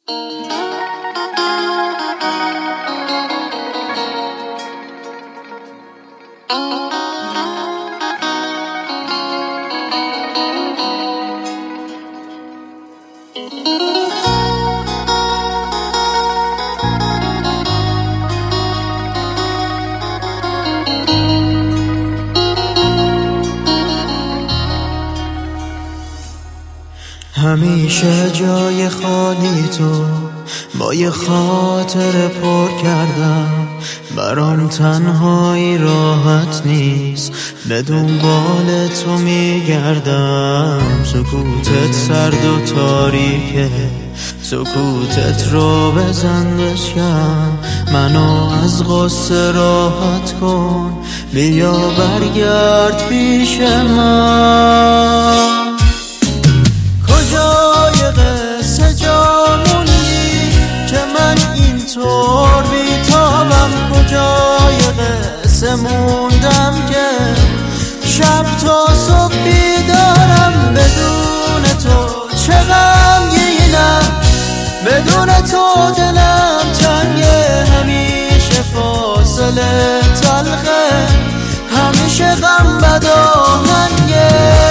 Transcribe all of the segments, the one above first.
همیشه جای خالی تو با یه خاطر پر کردم، برام تنهایی راحت نیست، به دنبال تو میگردم. سکوتت سرد و تاریکه، سکوتت رو بزن بشکن، منو از غصه راحت کن، بیا برگرد پیش من. کجای قصه جا موندی که من اینطور بیتابم؟ کجای قصه موندم که شب تا صبح بیدارم؟ بدون تو چه غمگینم، بدون تو دلم تنگه، همیشه فاصله تلخه، همیشه غم بد آهنگه.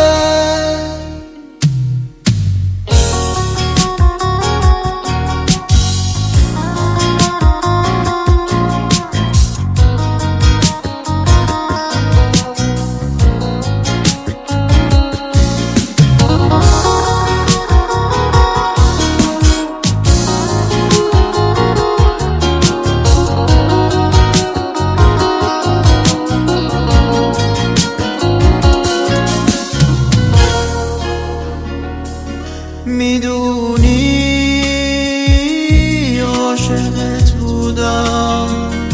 میدونی عاشقت بودم،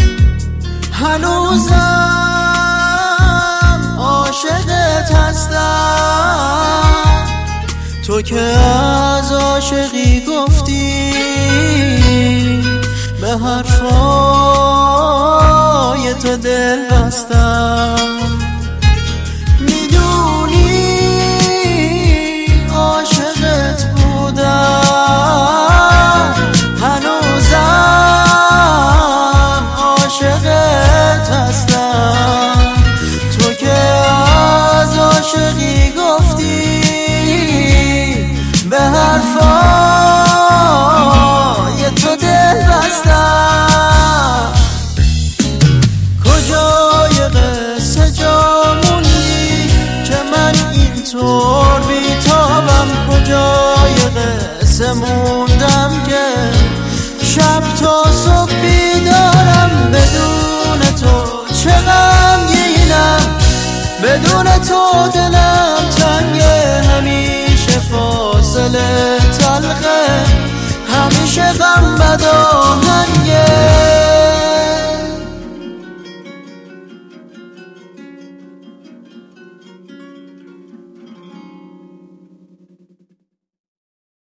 هنوزم عاشقت هستم. تو که از عاشقی گفتی، به حرفای تو دل بستم. عاشقی گفتی، به حرفای تو دل بستم. کجای قصه جا موندی که من اینطور بیتابم؟ کجای قصه موندم که شب تا صبح بیدارم؟ بدون تو چه غمگینم، بدون تو دلم تنگه، همیشه فاصله تلخه، همیشه غم بد آهنگه.